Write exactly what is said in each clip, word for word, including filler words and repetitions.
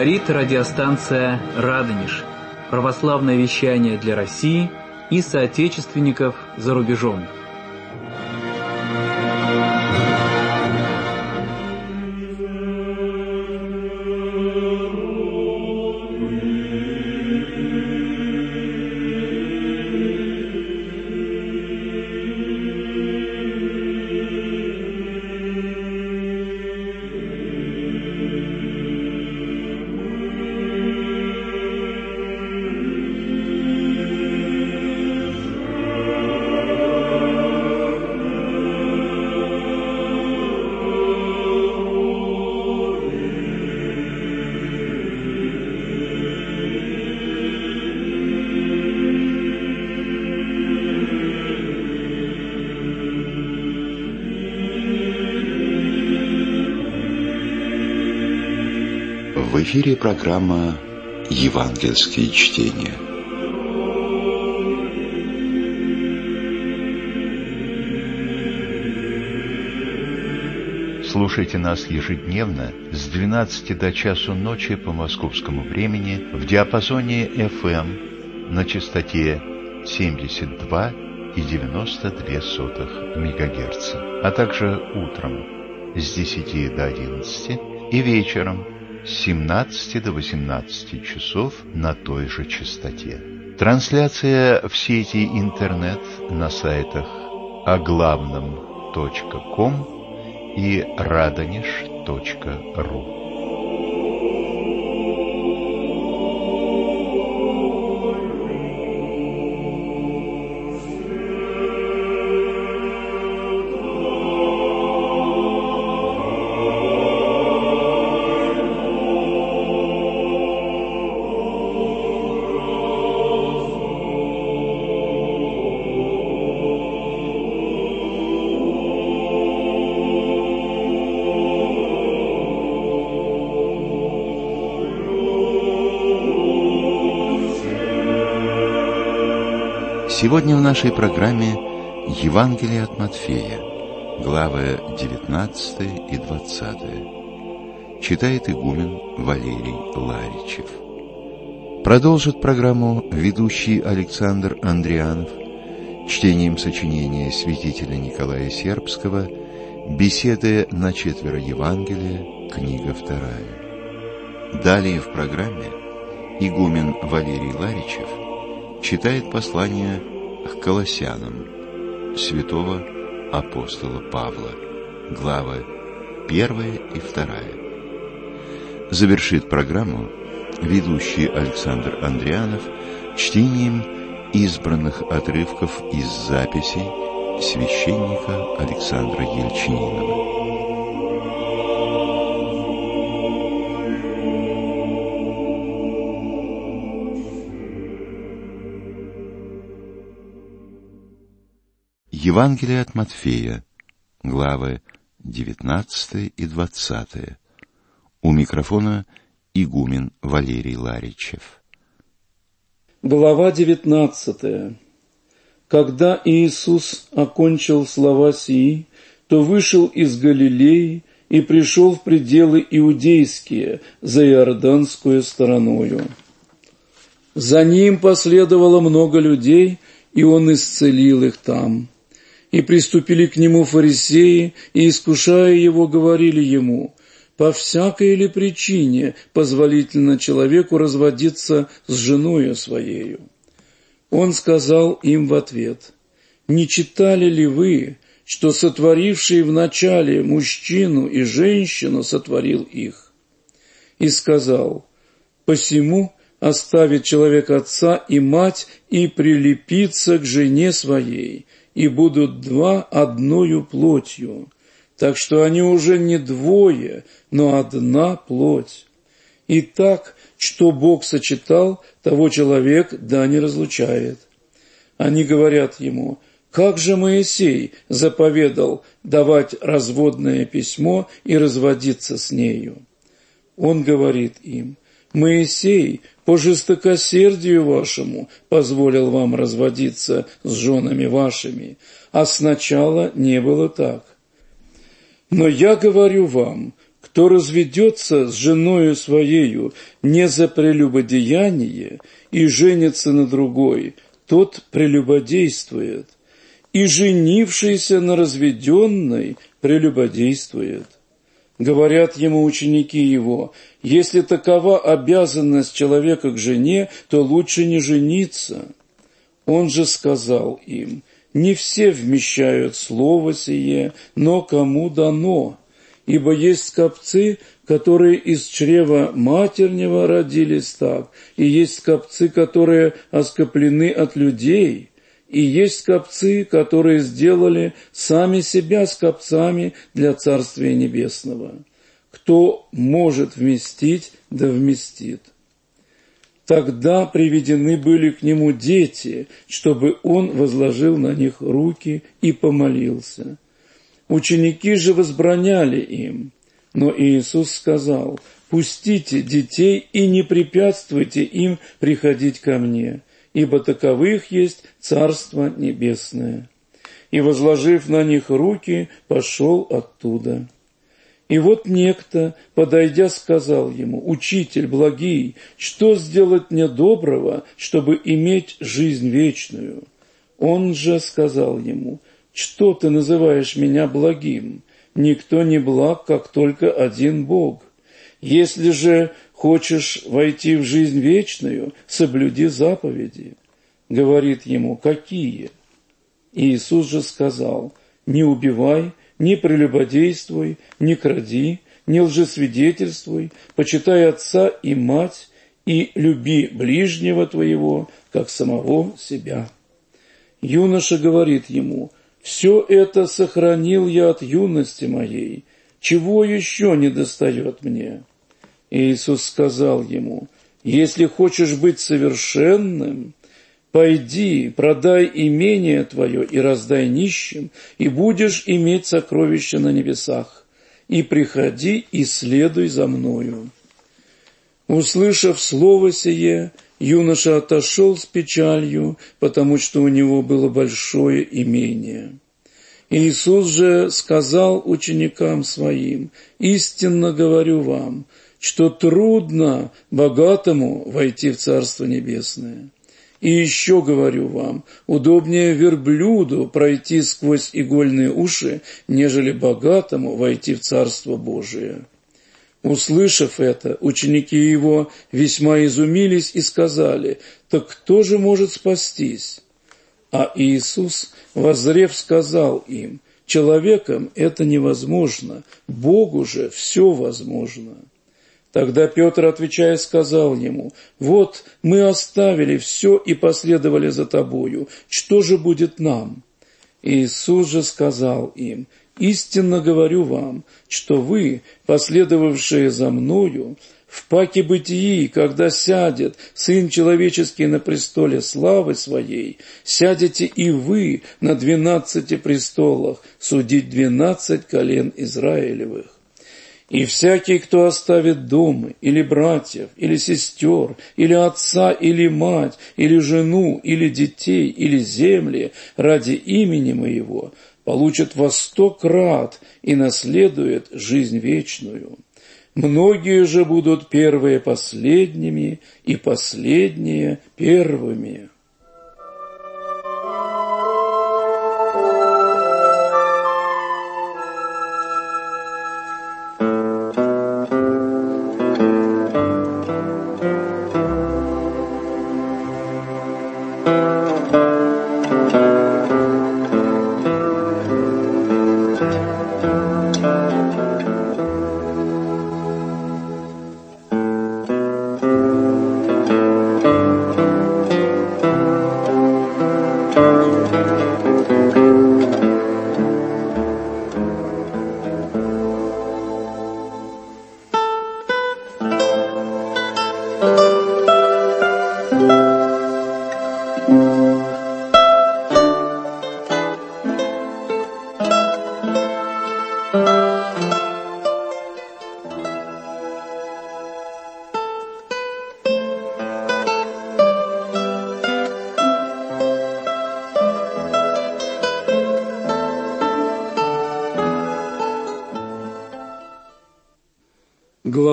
Говорит радиостанция «Радонеж». Православное вещание для России и соотечественников за рубежом. В эфире программа «Евангельские чтения». Слушайте нас ежедневно с двенадцати до часу ночи по московскому времени в диапазоне эф эм на частоте семьдесят два и девяносто две сотых мегагерца, а также утром с десяти до одиннадцати и вечером с семнадцати до восемнадцати часов на той же частоте. Трансляция в сети интернет на сайтах оглавном точка ком и радонеж точка ру. Сегодня в нашей программе Евангелие от Матфея, главы девятнадцатая и двадцатая. Читает игумен Валерий Ларичев. Продолжит программу ведущий Александр Андрианов чтением сочинения святителя Николая Сербского «Беседы на четверо Евангелия», книга вторая. Далее в программе игумен Валерий Ларичев читает послание к Колоссянам святого апостола Павла, главы первая и вторая. Завершит программу ведущий Александр Андрианов чтением избранных отрывков из записей священника Александра Ельчининова. Евангелие от Матфея, главы девятнадцатая и двадцатая. У микрофона игумен Валерий Ларичев. Глава девятнадцатая. Когда Иисус окончил слова сии, то вышел из Галилеи и пришел в пределы иудейские, за Иорданскую стороною. За ним последовало много людей, и он исцелил их там. И приступили к нему фарисеи, и, искушая его, говорили ему: «По всякой ли причине позволительно человеку разводиться с женою своею?» Он сказал им в ответ: «Не читали ли вы, что сотворивший вначале мужчину и женщину сотворил их?» И сказал: «Посему оставит человек отца и мать и прилепится к жене своей, и будут два одною плотью, так что они уже не двое, но одна плоть. Итак, что Бог сочетал, того человек да не разлучает». Они говорят ему: «Как же Моисей заповедал давать разводное письмо и разводиться с нею?» Он говорит им: «Моисей по жестокосердию вашему позволил вам разводиться с женами вашими, а сначала не было так. Но я говорю вам, Кто разведется с женою своею не за прелюбодеяние и женится на другой, тот прелюбодействует, и женившийся на разведенной прелюбодействует. Говорят ему ученики его: если такова обязанность человека к жене, то лучше не жениться. Он же сказал им: не все вмещают слово сие, но кому дано. Ибо есть скопцы, которые из чрева матернего родились так, и есть скопцы, которые оскоплены от людей, и есть скопцы, которые сделали сами себя скопцами для Царствия Небесного. Кто может вместить, да вместит. Тогда приведены были к нему дети, чтобы он возложил на них руки и помолился. Ученики же возбраняли им, но Иисус сказал: «Пустите детей и не препятствуйте им приходить ко мне, ибо таковых есть Царство Небесное». И, возложив на них руки, пошел оттуда. И вот некто, подойдя, сказал ему: «Учитель благий, что сделать мне доброго, чтобы иметь жизнь вечную?» Он же сказал ему: «Что ты называешь меня благим? Никто не благ, как только один Бог. Если же хочешь войти в жизнь вечную, соблюди заповеди». Говорит ему: «Какие?» Иисус же сказал: «Не убивай, не прелюбодействуй, не кради, не лжесвидетельствуй, почитай отца и мать, и люби ближнего твоего, как самого себя». Юноша говорит ему: «Все это сохранил я от юности моей, чего еще недостает мне?» Иисус сказал ему: «Если хочешь быть совершенным, пойди, продай имение твое и раздай нищим, и будешь иметь сокровища на небесах, и приходи и следуй за мною». Услышав слово сие, юноша отошел с печалью, потому что у него было большое имение. Иисус же сказал ученикам своим: «Истинно говорю вам, что трудно богатому войти в Царство Небесное. И еще говорю вам, удобнее верблюду пройти сквозь игольные уши, нежели богатому войти в Царство Божие». Услышав это, ученики его весьма изумились и сказали: «Так кто же может спастись?» А Иисус, воззрев, сказал им: «Человеком это невозможно, Богу же все возможно». Тогда Петр, отвечая, сказал ему: «Вот мы оставили все и последовали за тобою, что же будет нам?» Иисус же сказал им: «Истинно говорю вам, что вы, последовавшие за мною, в паке бытии, когда сядет Сын Человеческий на престоле славы Своей, сядете и вы на двенадцати престолах судить двенадцать колен Израилевых. И всякий, кто оставит дома, или братьев, или сестер, или отца, или мать, или жену, или детей, или земли ради имени Моего, получит во сто крат и наследует жизнь вечную. Многие же будут первые последними, и последние первыми».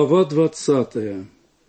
Глава двадцатая.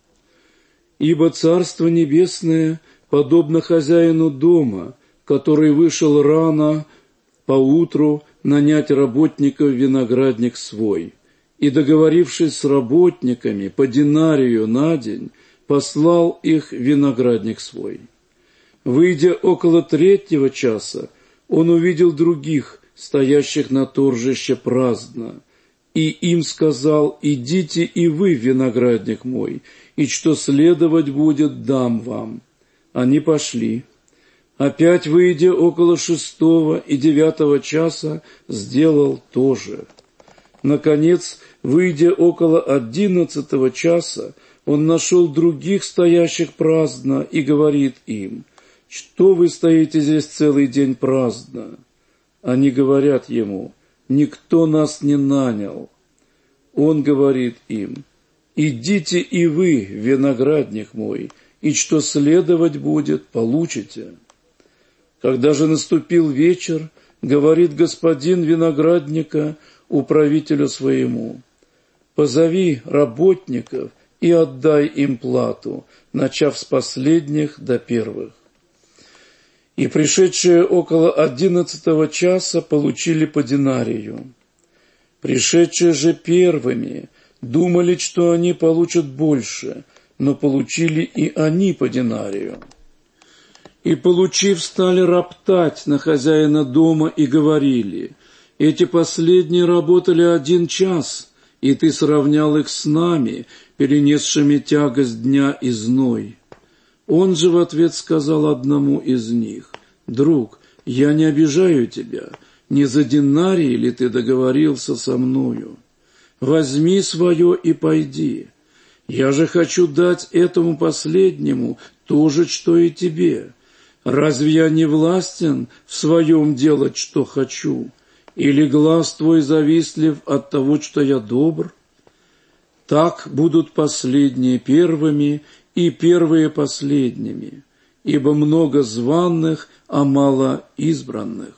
«Ибо Царство Небесное подобно хозяину дома, который вышел рано поутру нанять работников в виноградник свой, и, договорившись с работниками по динарию на день, послал их в виноградник свой. Выйдя около третьего часа, он увидел других, стоящих на торжище праздно, и им сказал: идите и вы в виноградник мой, и что следовать будет, дам вам. Они пошли. Опять, выйдя около шестого и девятого часа, сделал то же. Наконец, выйдя около одиннадцатого часа, он нашел других, стоящих праздно, и говорит им: что вы стоите здесь целый день праздно? Они говорят ему: никто нас не нанял. Он говорит им: идите и вы в виноградник мой, и что следовать будет, получите. Когда же наступил вечер, говорит господин виноградника управителю своему: позови работников и отдай им плату, начав с последних до первых. И пришедшие около одиннадцатого часа получили по динарию. Пришедшие же первыми думали, что они получат больше, но получили и они по динарию. И, получив, стали роптать на хозяина дома и говорили: эти последние работали один час, и ты сравнял их с нами, перенесшими тягость дня и зной. Он же в ответ сказал одному из них: друг, я не обижаю тебя, не за динарий ли ты договорился со мною? Возьми свое и пойди. Я же хочу дать этому последнему то же, что и тебе. Разве я не властен в своем делать, что хочу? Или глаз твой завистлив от того, что я добр? Так будут последние первыми, и первые последними, ибо много званых, а мало избранных.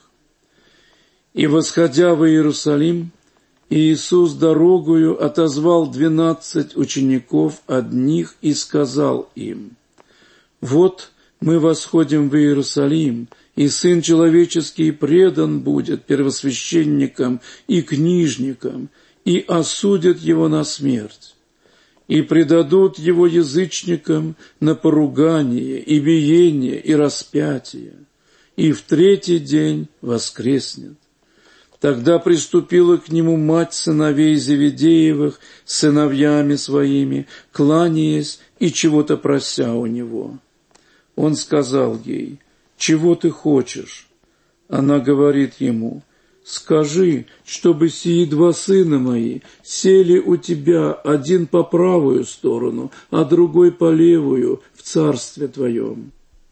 И, восходя в Иерусалим, Иисус дорогою отозвал двенадцать учеников одних и сказал им: вот мы восходим в Иерусалим, и Сын Человеческий предан будет первосвященникам и книжникам, и осудят его на смерть. И предадут его язычникам на поругание, и биение, и распятие, и в третий день воскреснет. Тогда приступила к нему мать сыновей Зеведеевых с сыновьями своими, кланяясь и чего-то прося у него. Он сказал ей: чего ты хочешь? Она говорит ему: скажи, чтобы сии два сына мои сели у тебя, один по правую сторону, а другой по левую, в царстве твоем.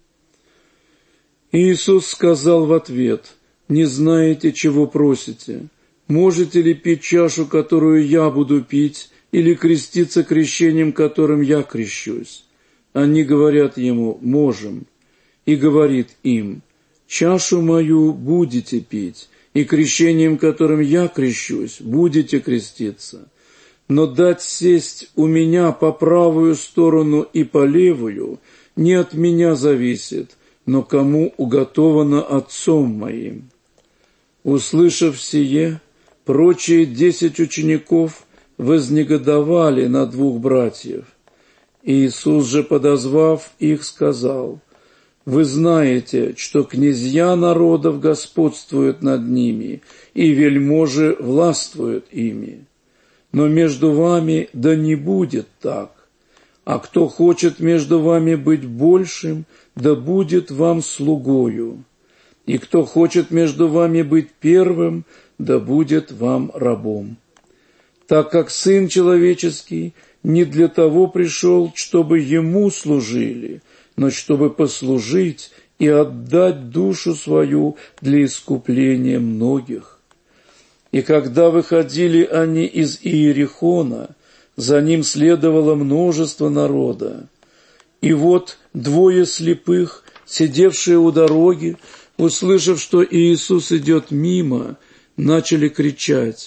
Иисус сказал в ответ: не знаете, чего просите. Можете ли пить чашу, которую я буду пить, или креститься крещением, которым я крещусь? Они говорят ему: можем. И говорит им: чашу мою будете пить, и крещением, которым я крещусь, будете креститься. Но дать сесть у меня по правую сторону и по левую не от меня зависит, но кому уготовано Отцом моим. Услышав сие, прочие десять учеников вознегодовали на двух братьев. Иисус же, подозвав их, сказал: вы знаете, что князья народов господствуют над ними, и вельможи властвуют ими. Но между вами да не будет так. А кто хочет между вами быть большим, да будет вам слугою. И кто хочет между вами быть первым, да будет вам рабом. Так как Сын Человеческий не для того пришел, чтобы Ему служили, но чтобы послужить и отдать душу свою для искупления многих. И когда выходили они из Иерихона, за ним следовало множество народа. И вот двое слепых, сидевшие у дороги, услышав, что Иисус идет мимо, начали кричать: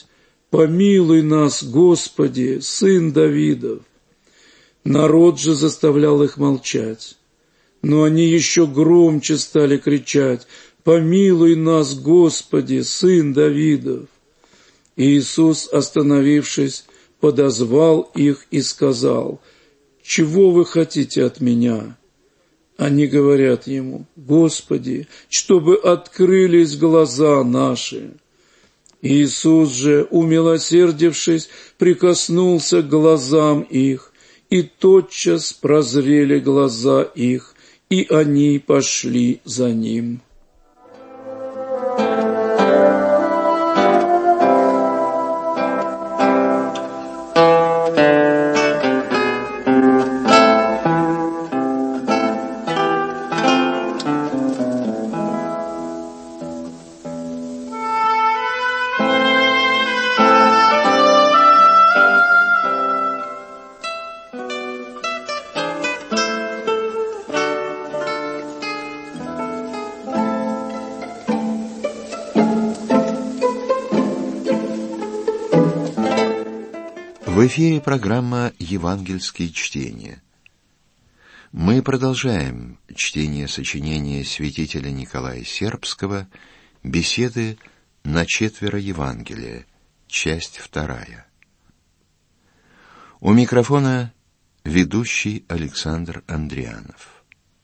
«Помилуй нас, Господи, Сын Давидов!» Народ же заставлял их молчать, но они еще громче стали кричать: «Помилуй нас, Господи, Сын Давидов!» И Иисус, остановившись, подозвал их и сказал: «Чего вы хотите от меня?» Они говорят ему: «Господи, чтобы открылись глаза наши». Иисус же, умилосердившись, прикоснулся к глазам их, и тотчас прозрели глаза их, и они пошли за ним. В эфире программа «Евангельские чтения». Мы продолжаем чтение сочинения святителя Николая Сербского «Беседы на четверо Евангелия», часть вторая. У микрофона ведущий Александр Андрианов.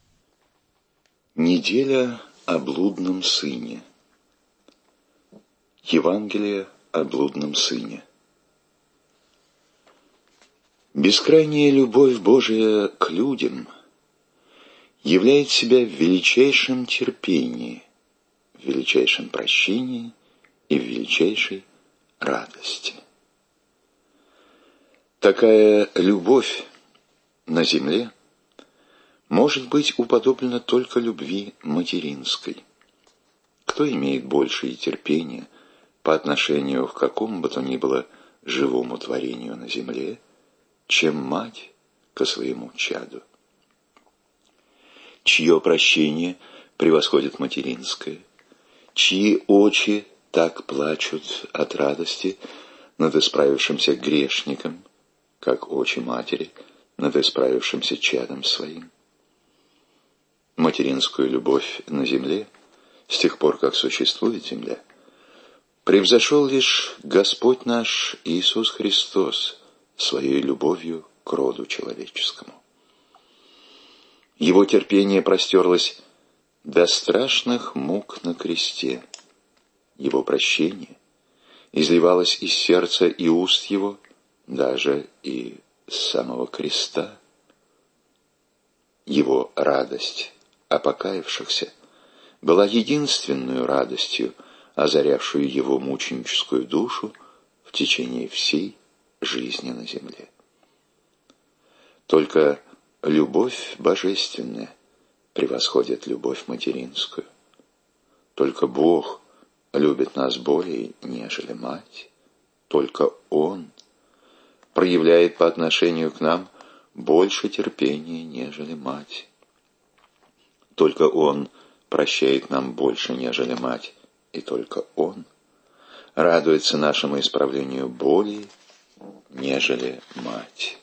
Неделя о блудном сыне. Евангелие о блудном сыне. Бескрайняя любовь Божия к людям являет себя в величайшем терпении, в величайшем прощении и в величайшей радости. Такая любовь на земле может быть уподоблена только любви материнской. Кто имеет большее терпение по отношению к какому бы то ни было живому творению на земле, чем мать ко своему чаду? Чье прощение превосходит материнское, чьи очи так плачут от радости над исправившимся грешником, как очи матери над исправившимся чадом своим? Материнскую любовь на земле, с тех пор, как существует земля, превзошел лишь Господь наш Иисус Христос своей любовью к роду человеческому. Его терпение простерлось до страшных мук на кресте. Его прощение изливалось из сердца и уст его, даже и с самого креста. Его радость о покаявшихся была единственной радостью, озарявшую его мученическую душу в течение всей жизни на земле. Только любовь божественная превосходит любовь материнскую. Только Бог любит нас более, нежели мать. Только Он проявляет по отношению к нам больше терпения, нежели мать. Только Он прощает нам больше, нежели мать, и только Он радуется нашему исправлению более, нежели мать.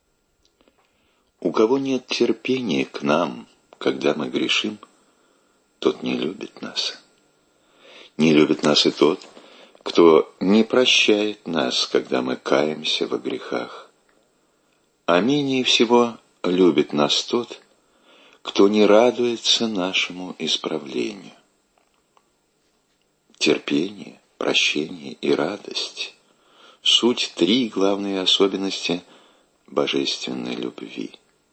У кого нет терпения к нам, когда мы грешим, тот не любит нас. Не любит нас и тот, кто не прощает нас, когда мы каемся во грехах. А менее всего любит нас тот, кто не радуется нашему исправлению. Терпение, прощение и радость — суть три главные особенности божественной любви.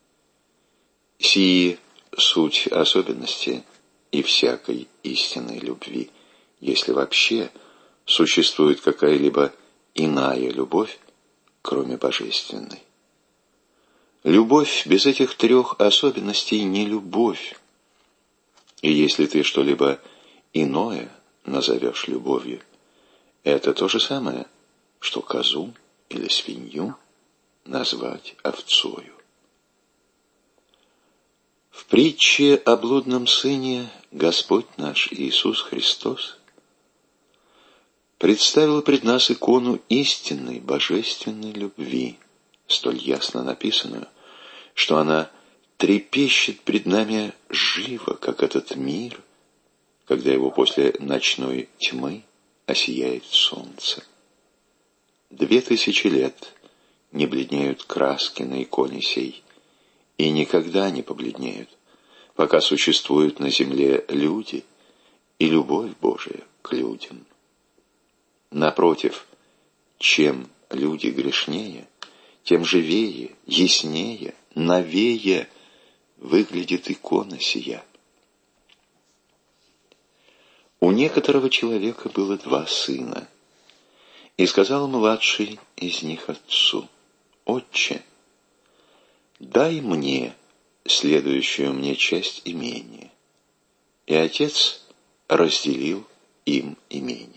Сии суть особенности и всякой истинной любви, если вообще существует какая-либо иная любовь, кроме божественной. Любовь без этих трех особенностей не любовь. И если ты что-либо иное назовешь любовью, это то же самое, что козу или свинью назвать овцою. В притче о блудном сыне Господь наш Иисус Христос представил пред нас икону истинной божественной любви, столь ясно написанную, что она трепещет пред нами живо, как этот мир, когда его после ночной тьмы осияет солнце. Две тысячи лет не бледнеют краски на иконе сей, и никогда не побледнеют, пока существуют на земле люди и любовь Божия к людям. Напротив, чем люди грешнее, тем живее, яснее, новее выглядит икона сия. У некоторого человека было два сына, и сказал младший из них отцу: «Отче, дай мне следующую мне часть имения». И отец разделил им имение.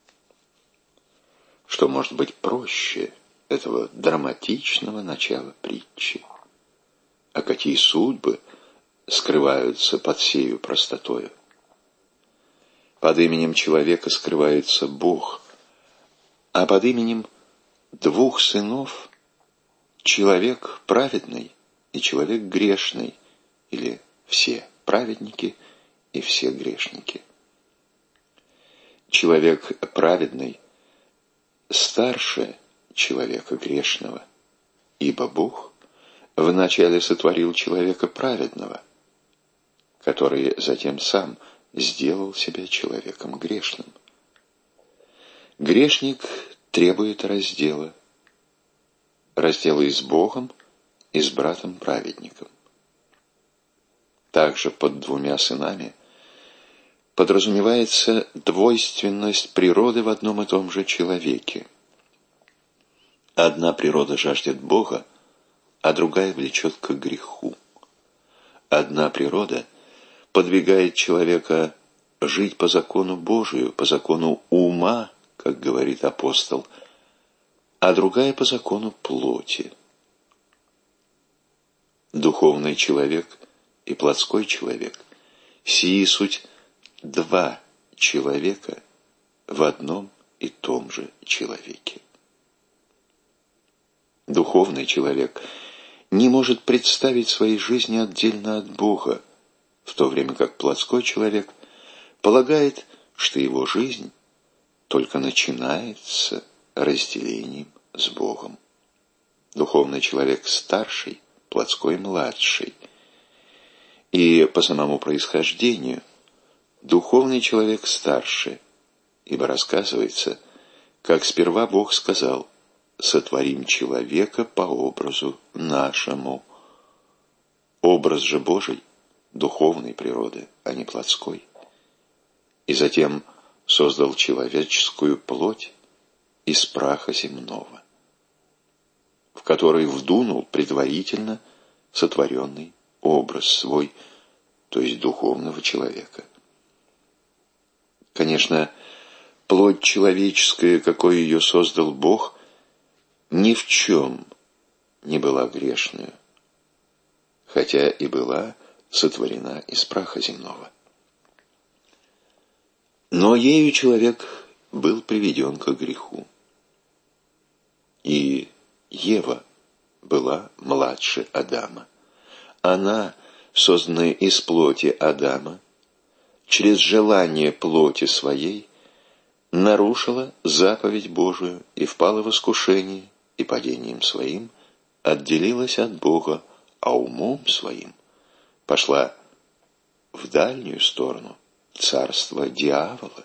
Что может быть проще этого драматичного начала притчи? А какие судьбы скрываются под сею простотою? Под именем человека скрывается Бог, а под именем двух сынов человек праведный и человек грешный, или все праведники и все грешники. Человек праведный старше человека грешного, ибо Бог вначале сотворил человека праведного, который затем сам сделал себя человеком грешным. Грешник требует раздела, раздела и с Богом, и с братом-праведником. Также под двумя сынами подразумевается двойственность природы в одном и том же человеке. Одна природа жаждет Бога, а другая влечет к греху. Одна природа подвигает человека жить по закону Божию, по закону ума, как говорит апостол, а другая по закону плоти. Духовный человек и плотской человек – сии суть два человека в одном и том же человеке. Духовный человек не может представить своей жизни отдельно от Бога, в то время как плотской человек полагает, что его жизнь только начинается разделением с Богом. Духовный человек старший, плотской младший. И по самому происхождению духовный человек старше, ибо рассказывается, как сперва Бог сказал: «Сотворим человека по образу нашему». Образ же Божий духовной природы, а не плотской. И затем создал человеческую плоть из праха земного, в который вдунул предварительно сотворенный образ свой, то есть духовного человека. Конечно, плоть человеческая, какой ее создал Бог, ни в чем не была грешную, хотя и была сотворена из праха земного. Но ею человек был приведен к греху. И Ева была младше Адама. Она, созданная из плоти Адама, через желание плоти своей нарушила заповедь Божию и впала в искушение, и падением своим отделилась от Бога, а умом своим пошла в дальнюю сторону царства дьявола.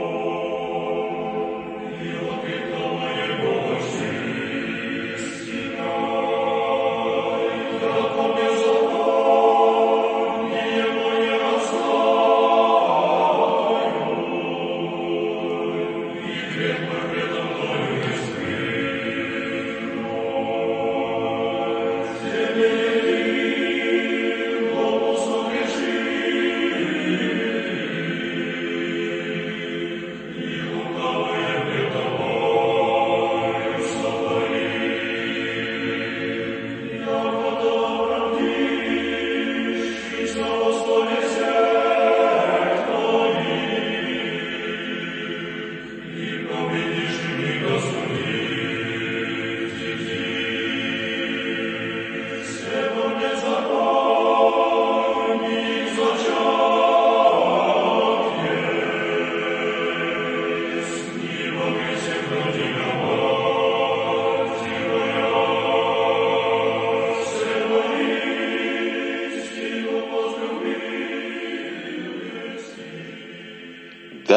Господи,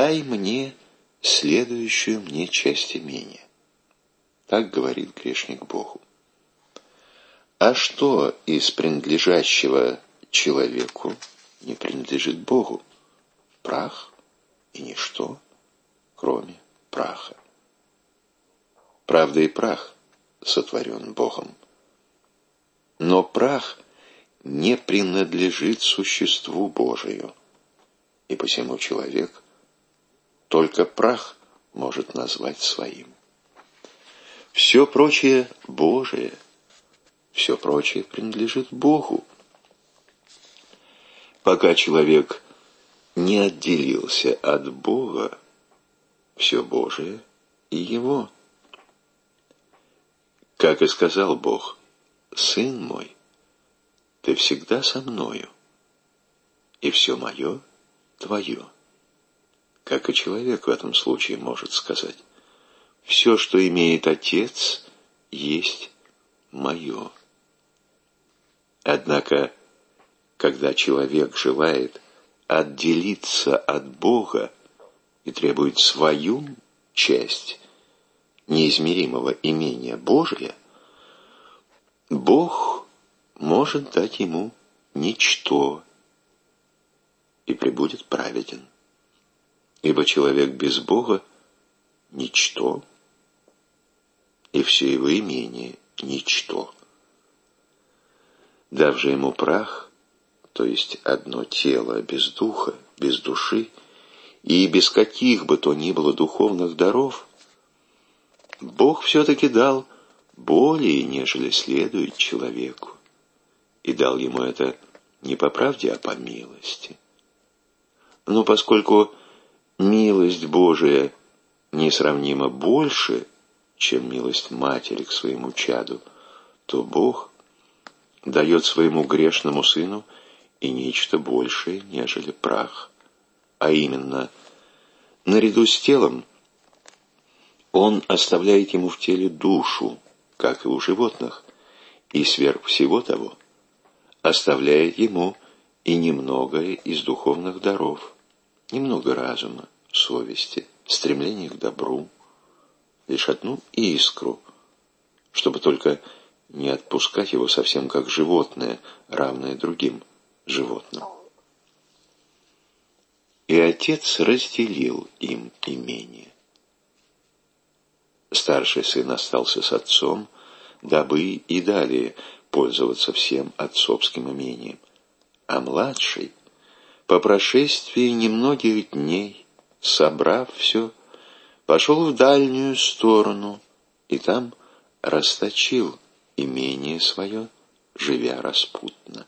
дай мне следующую мне часть имения. Так говорит грешник Богу. А что из принадлежащего человеку не принадлежит Богу? Прах и ничто, кроме праха. Правда, и прах сотворен Богом. Но прах не принадлежит существу Божию, и посему человек только прах может назвать своим. Все прочее Божие, все прочее принадлежит Богу. Пока человек не отделился от Бога, все Божие и его. Как и сказал Бог: «Сын мой, ты всегда со мною, и все мое твое». Как и человек в этом случае может сказать: «Все, что имеет Отец, есть мое». Однако, когда человек желает отделиться от Бога и требует свою часть неизмеримого имения Божия, Бог может дать ему ничто и пребудет праведен. Ибо человек без Бога – ничто, и все его имение – ничто. Дав же ему прах, то есть одно тело без духа, без души и без каких бы то ни было духовных даров, Бог все-таки дал более, нежели следует человеку, и дал ему это не по правде, а по милости. Но поскольку милость Божия несравнимо больше, чем милость матери к своему чаду, то Бог дает своему грешному сыну и нечто большее, нежели прах, а именно, наряду с телом Он оставляет ему в теле душу, как и у животных, и сверх всего того оставляет ему и немногое из духовных даров, немного разума, совести, стремления к добру, лишь одну искру, чтобы только не отпускать его совсем как животное, равное другим животным. И Отец разделил им имение. Старший сын остался с отцом, дабы и далее пользоваться всем отцовским имением, а младший, по прошествии немногих дней, собрав все, пошел в дальнюю сторону и там расточил имение свое, живя распутно.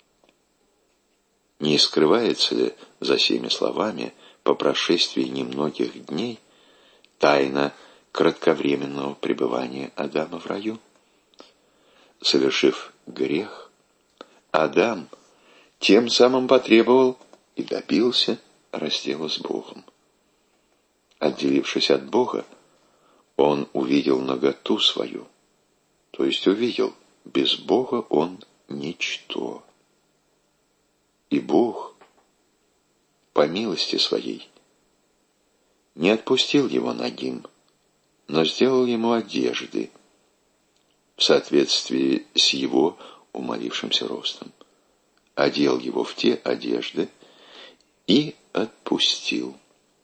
Не скрывается ли за сими словами по прошествии немногих дней тайна кратковременного пребывания Адама в раю? Совершив грех, Адам тем самым потребовал и добился раздела с Богом. Отделившись от Бога, он увидел наготу свою, то есть увидел, без Бога он ничто. И Бог, по милости своей, не отпустил его нагим, но сделал ему одежды в соответствии с его умолившимся ростом, одел его в те одежды и отпустил.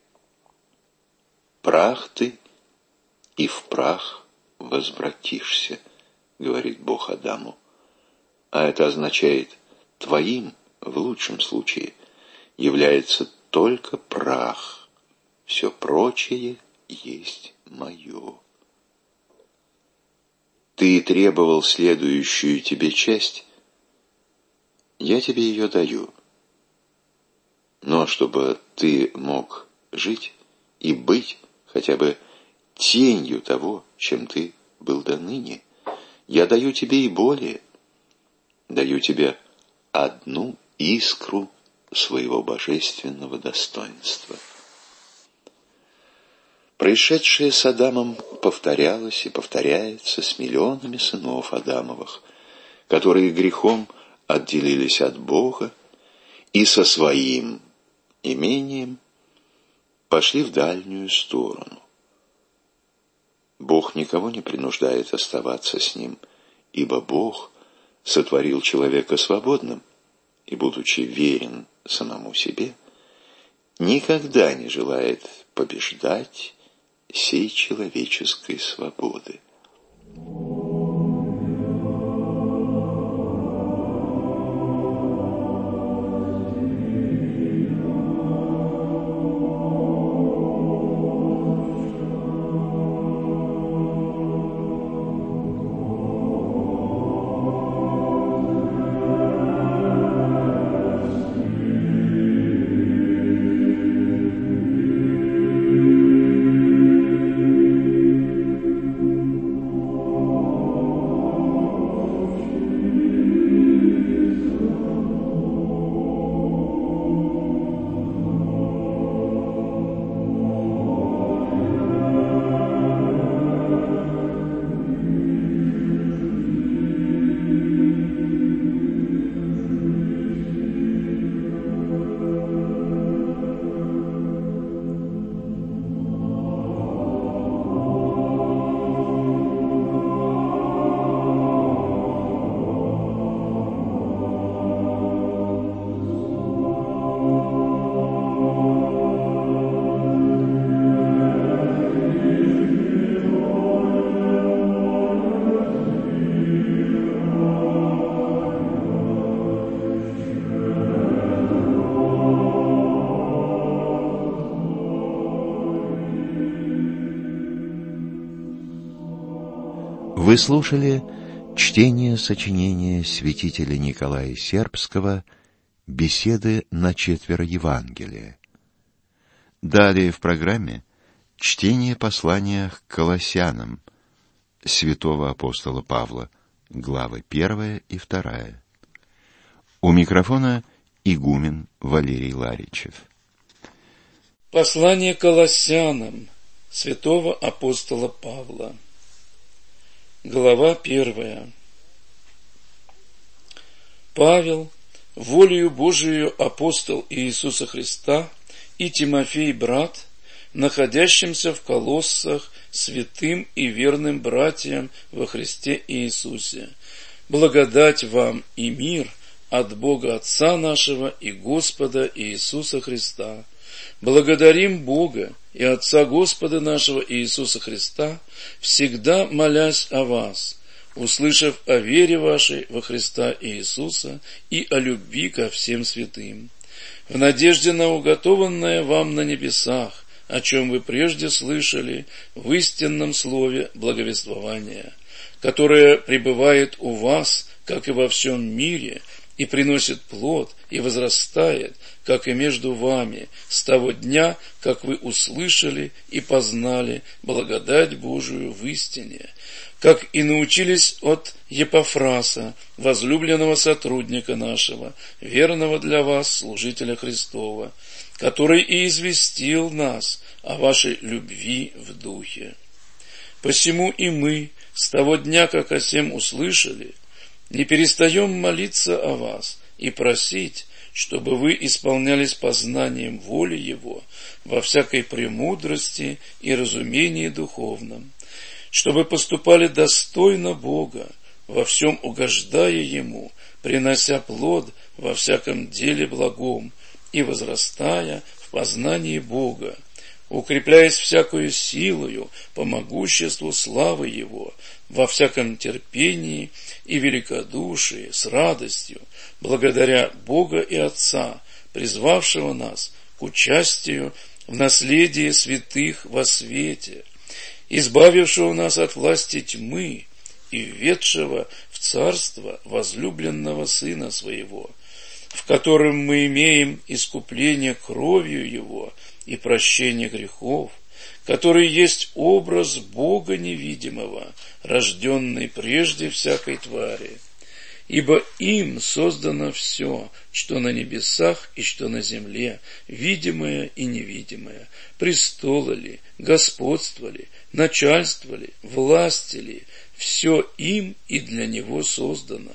«Прах ты, и в прах возвратишься», — говорит Бог Адаму. А это означает, твоим, в лучшем случае, является только прах, все прочее есть мое. Ты требовал следующую тебе часть, я тебе ее даю. Но чтобы ты мог жить и быть хотя бы тенью того, чем ты был до ныне, я даю тебе и более. Даю тебе одну искру своего божественного достоинства. Происшедшее с Адамом повторялось и повторяется с миллионами сынов Адамовых, которые грехом отделились от Бога и со своим имением пошли в дальнюю сторону. Бог никого не принуждает оставаться с Ним, ибо Бог сотворил человека свободным и, будучи верен самому себе, никогда не желает побеждать сей человеческой свободы. Вы слушали чтение сочинения святителя Николая Сербского «Беседы на четверо Евангелия». Далее в программе чтение послания к Колоссянам святого апостола Павла, главы первая и вторая. У микрофона игумен Валерий Ларичев. Послание к Колоссянам святого апостола Павла. Глава первая. Павел, волею Божию апостол Иисуса Христа, и Тимофей, брат, находящимся в Колоссах, святым и верным братьям во Христе Иисусе, благодать вам и мир от Бога Отца нашего и Господа Иисуса Христа. Благодарим Бога и Отца Господа нашего Иисуса Христа, всегда молясь о вас, услышав о вере вашей во Христа Иисуса и о любви ко всем святым, в надежде на уготованное вам на небесах, о чем вы прежде слышали в истинном слове благовествования, которое пребывает у вас, как и во всем мире, и приносит плод, и возрастает, как и между вами, с того дня, как вы услышали и познали благодать Божию в истине, как и научились от Епафраса, возлюбленного сотрудника нашего, верного для вас служителя Христова, который и известил нас о вашей любви в духе. Посему и мы, с того дня, как о сем услышали, не перестаем молиться о вас и просить, чтобы вы исполнялись познанием воли Его во всякой премудрости и разумении духовном, чтобы поступали достойно Бога, во всем угождая Ему, принося плод во всяком деле благом и возрастая в познании Бога, укрепляясь всякою силою по могуществу славы Его, во всяком терпении и великодушии, с радостью, благодаря Бога и Отца, призвавшего нас к участию в наследии святых во свете, избавившего нас от власти тьмы и введшего в царство возлюбленного Сына Своего, в котором мы имеем искупление кровью Его и прощение грехов, который есть образ Бога невидимого, рожденный прежде всякой твари. Ибо им создано все, что на небесах и что на земле, видимое и невидимое, престолы ли, господства ли, начальства ли, власти ли, все им и для Него создано.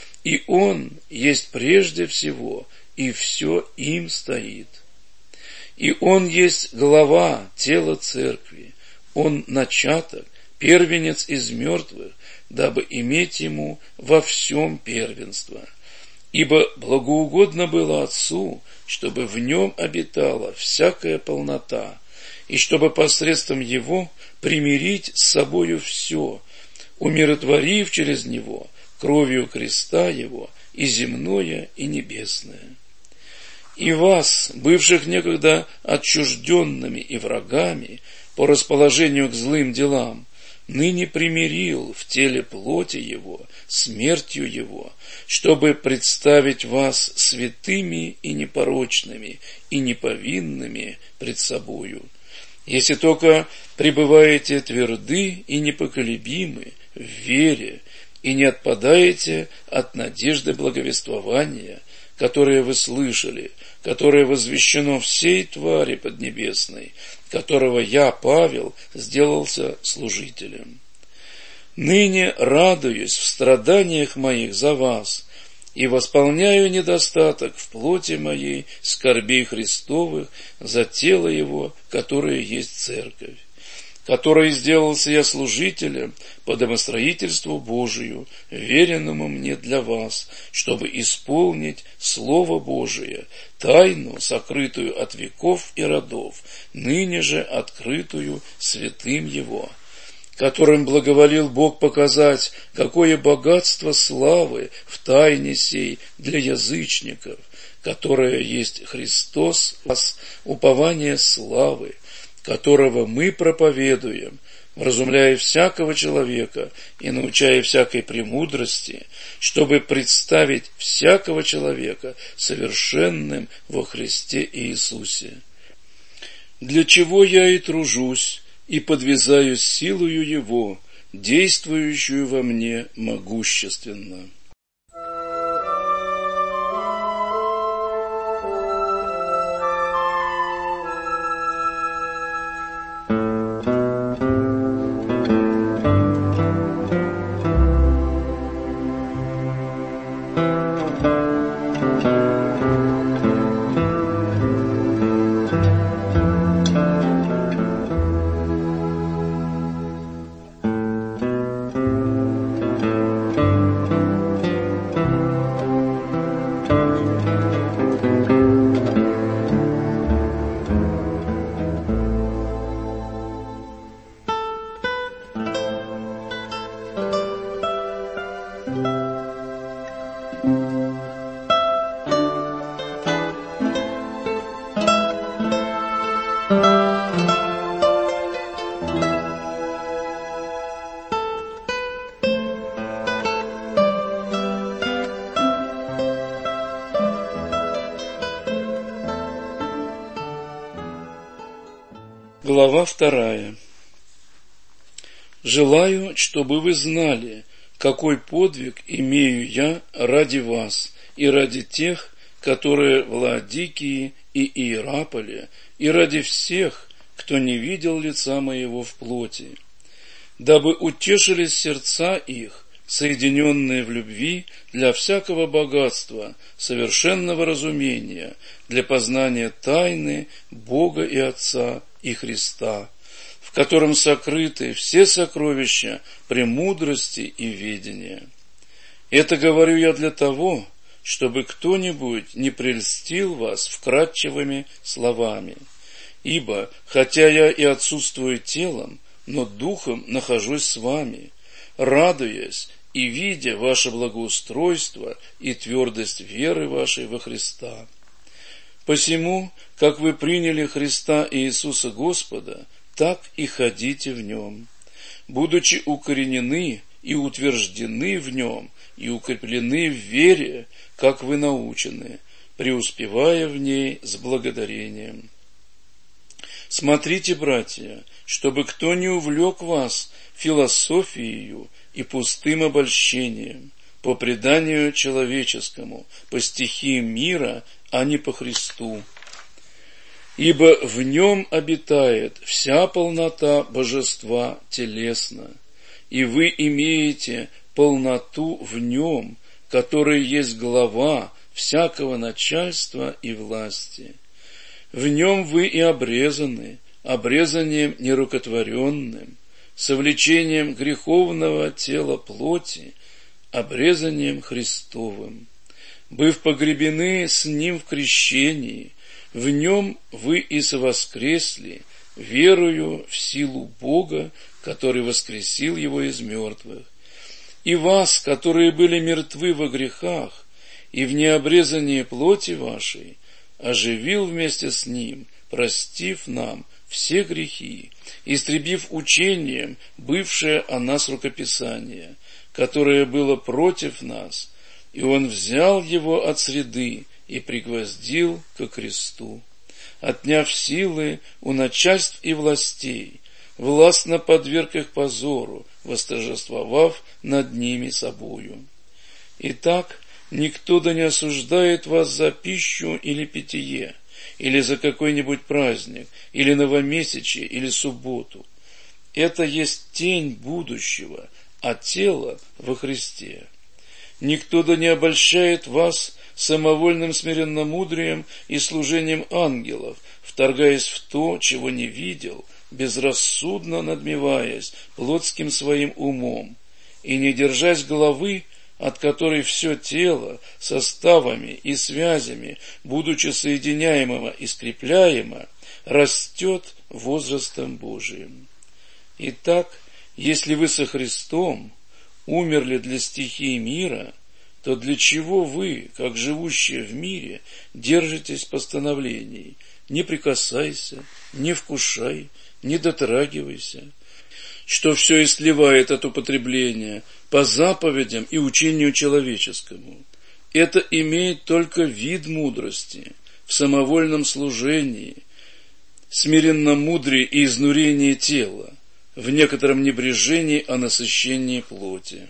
И Он есть прежде всего, и все им стоит. и Он есть глава тела церкви, Он начаток, первенец из мертвых, дабы иметь Ему во всем первенство. Ибо благоугодно было Отцу, чтобы в Нем обитала всякая полнота, и чтобы посредством Его примирить с собою все, умиротворив через Него кровью креста Его и земное, и небесное. И вас, бывших некогда отчужденными и врагами по расположению к злым делам, ныне примирил в теле плоти Его, смертью Его, чтобы представить вас святыми и непорочными, и неповинными пред собою, если только пребываете тверды и непоколебимы в вере, и не отпадаете от надежды благовествования, которое вы слышали, которое возвещено всей твари поднебесной, которого я, Павел, сделался служителем. Ныне радуюсь в страданиях моих за вас и восполняю недостаток в плоти моей скорбей Христовых за тело Его, которое есть церковь, которой сделался я служителем по домостроительству Божию, веренному мне для вас, чтобы исполнить Слово Божие, тайну, сокрытую от веков и родов, ныне же открытую святым Его, которым благоволил Бог показать, какое богатство славы в тайне сей для язычников, которое есть Христос, вас упование славы, которого мы проповедуем, вразумляя всякого человека и научая всякой премудрости, чтобы представить всякого человека совершенным во Христе Иисусе. Для чего я и тружусь, и подвязаюсь силою Его, действующую во мне могущественно. Глава вторая. Желаю, чтобы вы знали, какой подвиг имею я ради вас и ради тех, которые в Лаодикии и Иераполе, и ради всех, кто не видел лица моего в плоти, дабы утешились сердца их, соединенные в любви для всякого богатства, совершенного разумения, для познания тайны Бога и Отца и Христа, в котором сокрыты все сокровища премудрости и ведения. Это говорю я для того, чтобы кто-нибудь не прельстил вас вкрадчивыми словами. Ибо, хотя я и отсутствую телом, но духом нахожусь с вами, радуясь и видя ваше благоустройство и твердость веры вашей во Христа. Посему, как вы приняли Христа Иисуса Господа, так и ходите в Нем, будучи укоренены и утверждены в Нем, и укреплены в вере, как вы научены, преуспевая в ней с благодарением. Смотрите, братья, чтобы кто не увлек вас философией и пустым обольщением, по преданию человеческому, по стихиям мира, а не по Христу. Ибо в Нем обитает вся полнота божества телесно, и вы имеете полноту в Нем, который есть глава всякого начальства и власти. В нем вы и обрезаны, обрезанием нерукотворенным, совлечением греховного тела плоти, обрезанием Христовым. Быв погребены с Ним в крещении, в Нем вы и совоскресли, верую в силу Бога, который воскресил Его из мертвых. И вас, которые были мертвы во грехах и в необрезании плоти вашей, оживил вместе с Ним, простив нам все грехи, истребив учением бывшее о нас рукописание, которое было против нас, и Он взял его от среды и пригвоздил ко кресту, отняв силы у начальств и властей, властно подверг их позору, восторжествовав над ними собою. Итак, никто да не осуждает вас за пищу или питье, или за какой-нибудь праздник, или новомесячие, или субботу. Это есть тень будущего, а тело во Христе. Никто да не обольщает вас самовольным смиренномудрием и служением ангелов, вторгаясь в то, чего не видел, безрассудно надмеваясь плотским своим умом, и не держась головы, от которой все тело составами и связями, будучи соединяемого и скрепляемо, растет возрастом Божиим. Итак, если вы со Христом умерли для стихии мира, то для чего вы, как живущие в мире, держитесь постановлений: не прикасайся, не вкушай, не дотрагивайся, что все и сливает от употребления по заповедям и учению человеческому. Это имеет только вид мудрости в самовольном служении, смиренномудрии и изнурении тела, в некотором небрежении о насыщении плоти.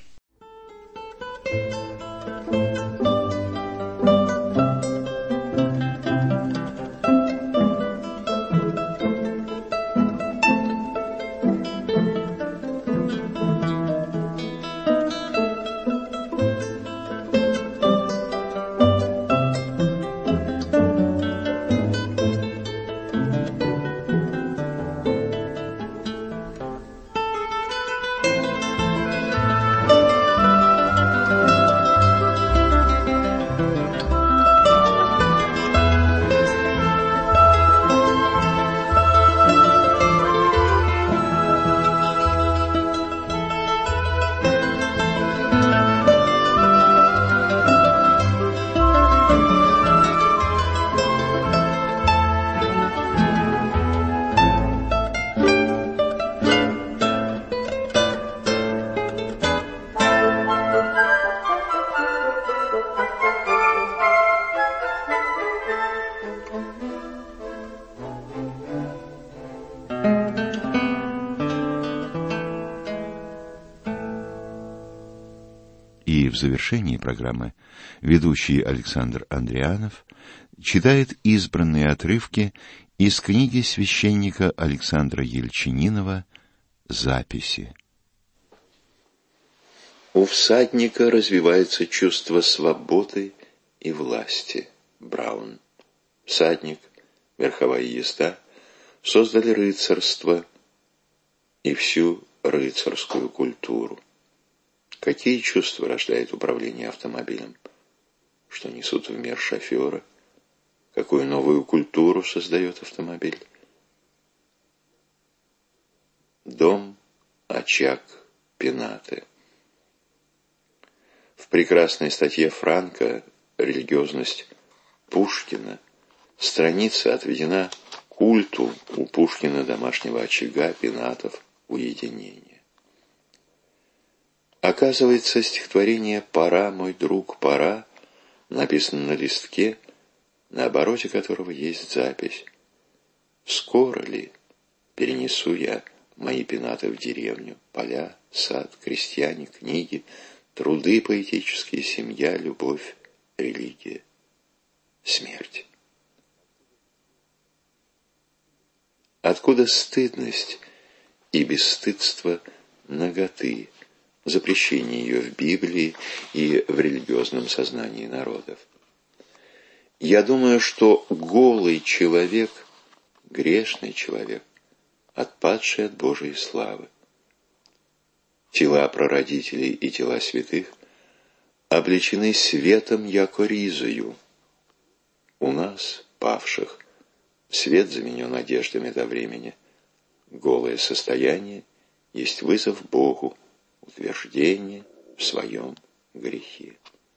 И в завершении программы ведущий Александр Андрианов читает избранные отрывки из книги священника Александра Ельчининова «Записи». У всадника развивается чувство свободы и власти. Браун. Всадник, верховая езда создали рыцарство и всю рыцарскую культуру. Какие чувства рождает управление автомобилем? Что несут в мир шоферы? Какую новую культуру создает автомобиль? Дом, очаг, пенаты. В прекрасной статье Франка «Религиозность Пушкина» страница отведена культу у Пушкина домашнего очага, пенатов, уединения. Оказывается, стихотворение «Пора, мой друг, пора» написано на листке, на обороте которого есть запись: «Скоро ли перенесу я мои пенаты в деревню? Поля, сад, крестьяне, книги, труды поэтические, семья, любовь, религия, смерть». Откуда стыдность и бесстыдство наготы, запрещение ее в Библии и в религиозном сознании народов? Я думаю, что голый человек, грешный человек, отпадший от Божией славы. Тела прародителей и тела святых облечены светом, яко ризою. У нас, павших, свет заменен одеждами до времени. Голое состояние есть вызов Богу, утверждение в своем грехе.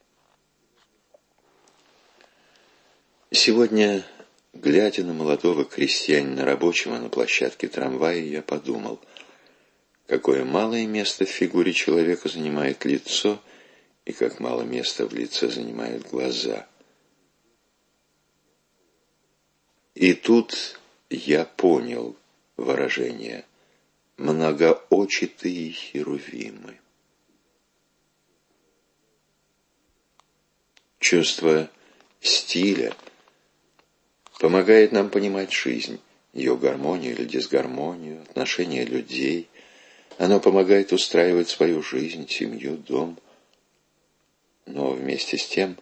Сегодня, глядя на молодого крестьянина рабочего на площадке трамвая, я подумал, какое малое место в фигуре человека занимает лицо и как мало места в лице занимают глаза. И тут я понял выражение «многоочитые херувимы». Чувство стиля помогает нам понимать жизнь, ее гармонию или дисгармонию, отношения людей. Оно помогает устраивать свою жизнь, семью, дом. Но вместе с тем,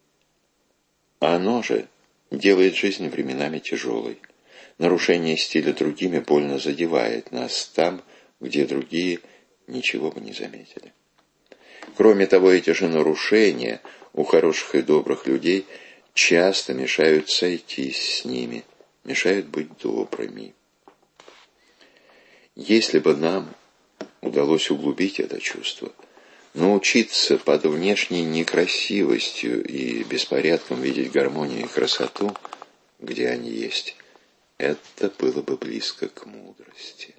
оно же делает жизнь временами тяжелой. Нарушение стиля другими больно задевает нас там, где другие ничего бы не заметили. Кроме того, эти же нарушения у хороших и добрых людей часто мешают сойтись с ними, мешают быть добрыми. Если бы нам удалось углубить это чувство, научиться под внешней некрасивостью и беспорядком видеть гармонию и красоту, где они есть, это было бы близко к мудрости.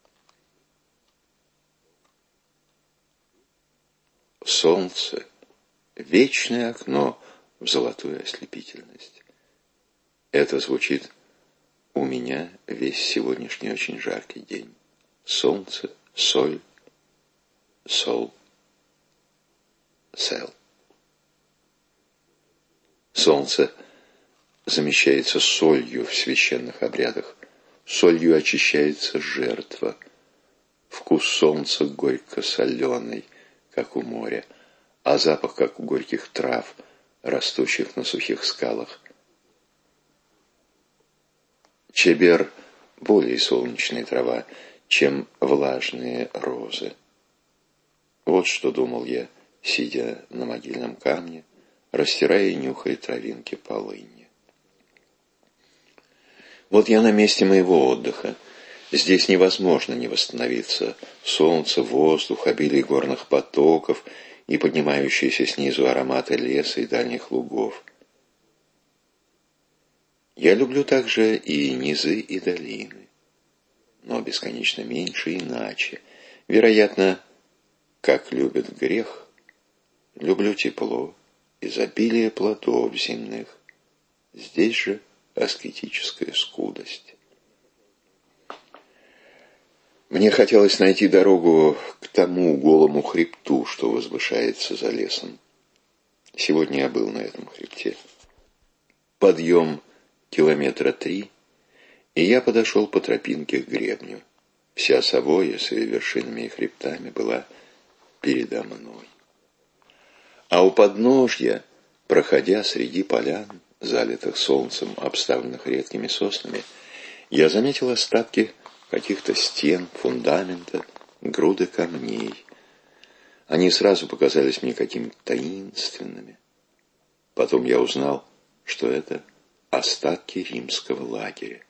Солнце — вечное окно в золотую ослепительность. Это звучит у меня весь сегодняшний очень жаркий день. Солнце, соль, сол, сел. Солнце замещается солью в священных обрядах. Солью очищается жертва. Вкус солнца горько-соленый, как у моря, а запах, как у горьких трав, растущих на сухих скалах. Чебер – более солнечная трава, чем влажные розы. Вот что думал я, сидя на могильном камне, растирая и нюхая травинки полыни. Вот я на месте моего отдыха. Здесь невозможно не восстановиться. Солнце, воздух, обилие горных потоков и поднимающиеся снизу ароматы леса и дальних лугов. Я люблю также и низы, и долины, но бесконечно меньше и иначе. Вероятно, как любит грех, люблю тепло, изобилие плодов земных. Здесь же аскетическая скудость. Мне хотелось найти дорогу к тому голому хребту, что возвышается за лесом. Сегодня я был на этом хребте. Подъем километра три, и я подошел по тропинке к гребню. Вся Савойя с ее вершинами и хребтами была передо мной. А у подножья, проходя среди полян, залитых солнцем, обставленных редкими соснами, я заметил остатки каких-то стен, фундамента, груды камней. Они сразу показались мне какими-то таинственными. Потом я узнал, что это остатки римского лагеря.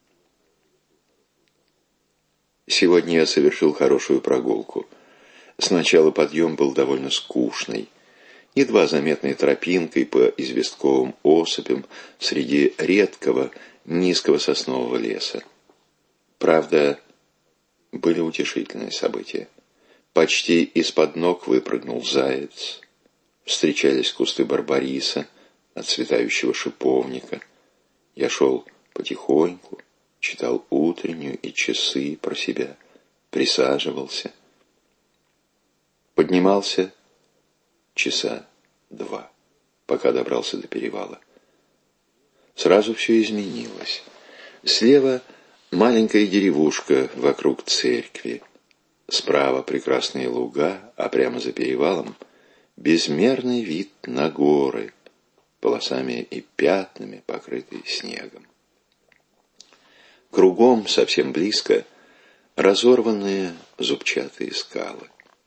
Сегодня я совершил хорошую прогулку. Сначала подъем был довольно скучный, едва заметной тропинкой по известковым осыпям среди редкого низкого соснового леса. Правда, были утешительные события. Почти из-под ног выпрыгнул заяц. Встречались кусты барбариса, отцветающего шиповника. Я шел потихоньку, читал утреннюю и часы про себя, присаживался. Поднимался часа два, пока добрался до перевала. Сразу все изменилось. Слева маленькая деревушка вокруг церкви. Справа прекрасные луга, а прямо за перевалом безмерный вид на горы. полосами и пятнами, покрытые снегом. Кругом, совсем близко, разорванные зубчатые скалы.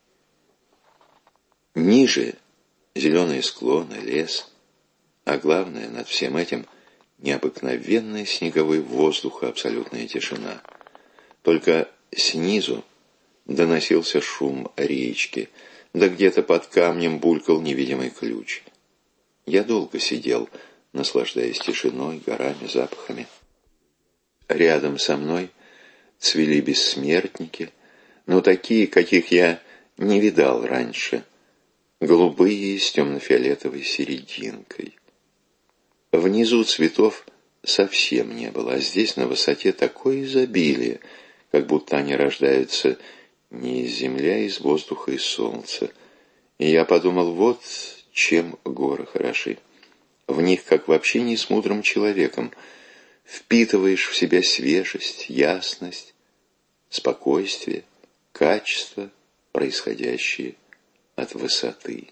Ниже зеленые склоны, лес, а главное, над всем этим необыкновенный снеговой воздух и абсолютная тишина. Только снизу доносился шум речки, да где-то под камнем булькал невидимый ключ. Я долго сидел, наслаждаясь тишиной, горами, запахами. Рядом со мной цвели бессмертники, но такие, каких я не видал раньше, голубые с темно-фиолетовой серединкой. Внизу цветов совсем не было, а здесь на высоте такое изобилие, как будто они рождаются не из земли, а из воздуха и солнца. И я подумал, вот чем горы хороши. В них, как в общении с мудрым человеком, впитываешь в себя свежесть, ясность, спокойствие, качества, происходящие от высоты.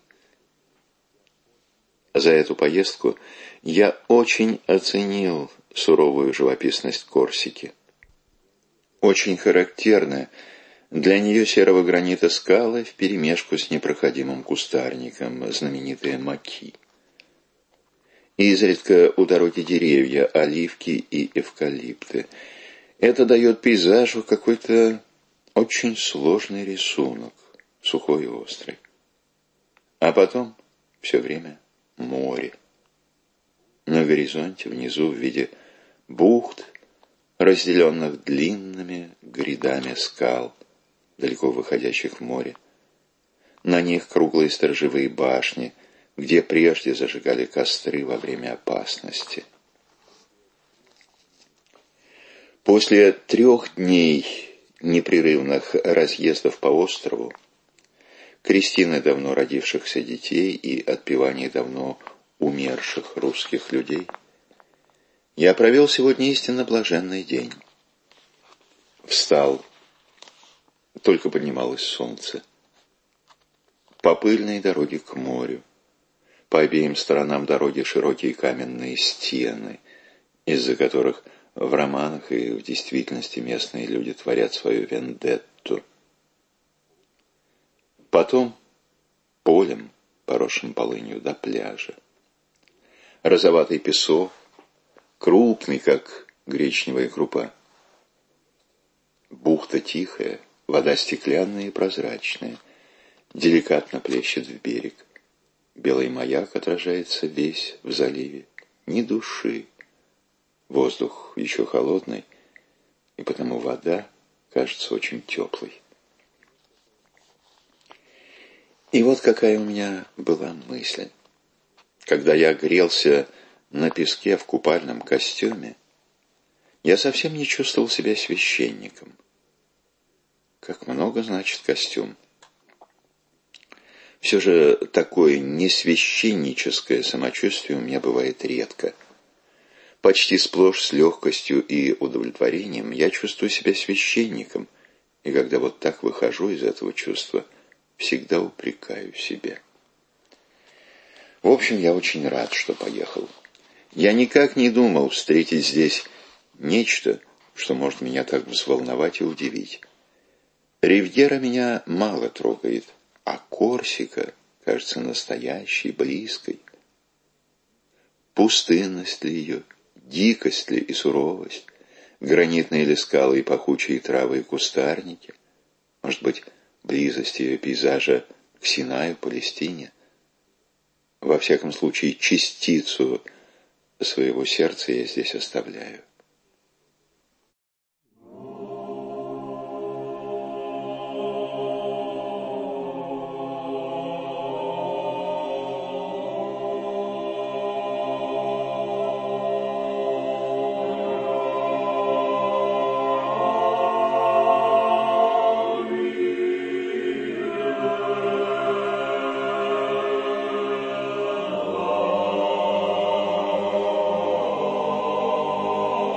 За эту поездку я очень оценил суровую живописность Корсики. Очень характерная для нее серого гранита скалы вперемешку с непроходимым кустарником, знаменитые маки. Изредка у дороги деревья, оливки и эвкалипты. Это дает пейзажу какой-то очень сложный рисунок, сухой и острый. А потом все время море. На горизонте внизу в виде бухт, разделенных длинными грядами скал, далеко выходящих в море. На них круглые сторожевые башни, где прежде зажигали костры во время опасности. После трех дней непрерывных разъездов по острову, крестины давно родившихся детей и отпевания давно умерших русских людей, я провел сегодня истинно блаженный день. Встал, только поднималось солнце. По пыльной дороге к морю, по обеим сторонам дороги широкие каменные стены, из-за которых в романах и в действительности местные люди творят свою вендетту. Потом полем, поросшим полынью, до пляжа. Розоватый песок, крупный, как гречневая крупа. Бухта тихая, вода стеклянная и прозрачная, деликатно плещет в берег. Белый маяк отражается весь в заливе, ни души. Воздух еще холодный, и потому вода кажется очень теплой. И вот какая у меня была мысль. Когда я грелся на песке в купальном костюме, я совсем не чувствовал себя священником. Как много значит костюм. Все же такое несвященническое самочувствие у меня бывает редко. Почти сплошь с легкостью и удовлетворением я чувствую себя священником, и когда вот так выхожу из этого чувства, всегда упрекаю себя. В общем, я очень рад, что поехал. Я никак не думал встретить здесь нечто, что может меня так взволновать и удивить. Ривьера меня мало трогает, а Корсика кажется настоящей, близкой. Пустынность ли ее, дикость ли и суровость, гранитные ли скалы и пахучие травы и кустарники, может быть, близость ее пейзажа к Синаю, Палестине. Во всяком случае, частицу своего сердца я здесь оставляю. Oh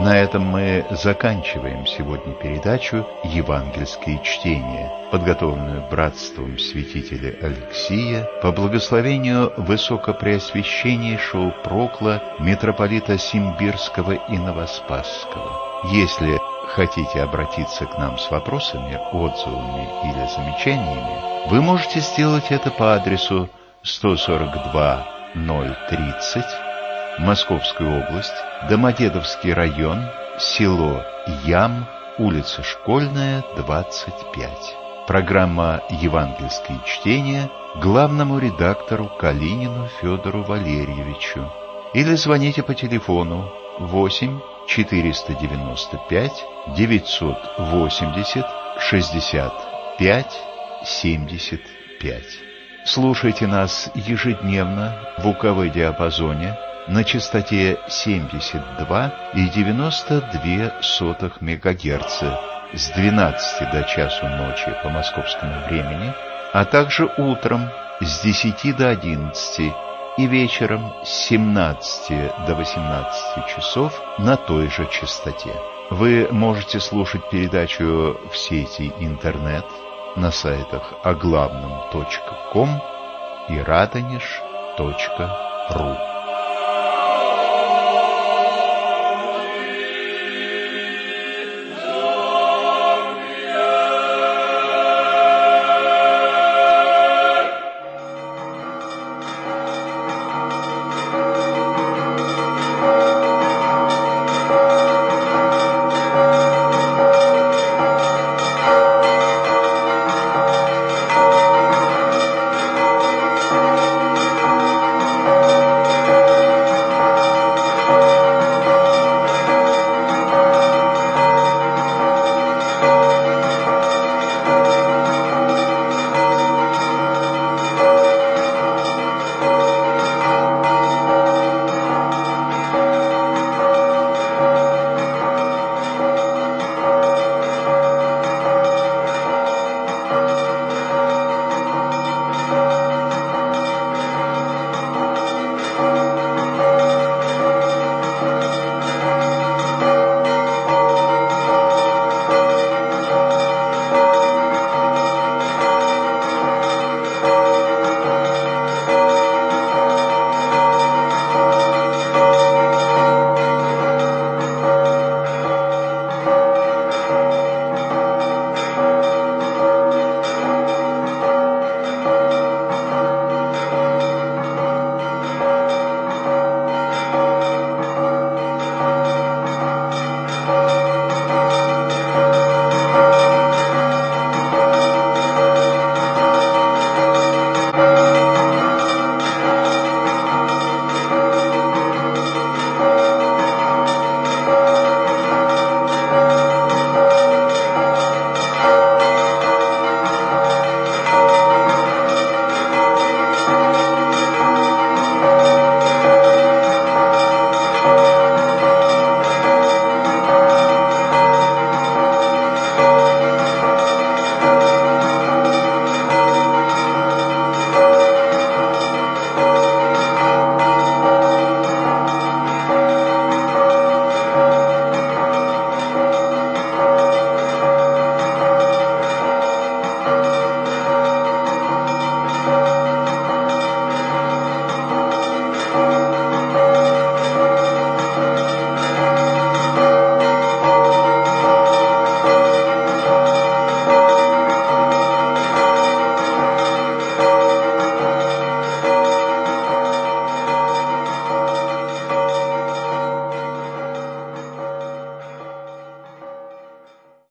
На этом мы заканчиваем сегодня передачу «Евангельские чтения», подготовленную братством святителя Алексия по благословению высокопреосвященнейшего прокла митрополита Симбирского и Новоспасского. Если хотите обратиться к нам с вопросами, отзывами или замечаниями, вы можете сделать это по адресу сто сорок два ноль тридцать, Московская область, Домодедовский район, село Ям, улица Школьная, двадцать пять. Программа «Евангельские чтения» главному редактору Калинину Федору Валерьевичу. Или звоните по телефону восемь четыреста девяносто пять девятьсот восемьдесят шестьдесят пять семьдесят пять. Слушайте нас ежедневно в УКВ диапазоне на частоте семьдесят два и девяносто две сотых мегагерца с двенадцати до часу ночи по московскому времени, а также утром с десяти до одиннадцати и вечером с семнадцати до восемнадцати часов на той же частоте. Вы можете слушать передачу в сети интернет на сайтах оглавном точка ком и радонеж точка ру.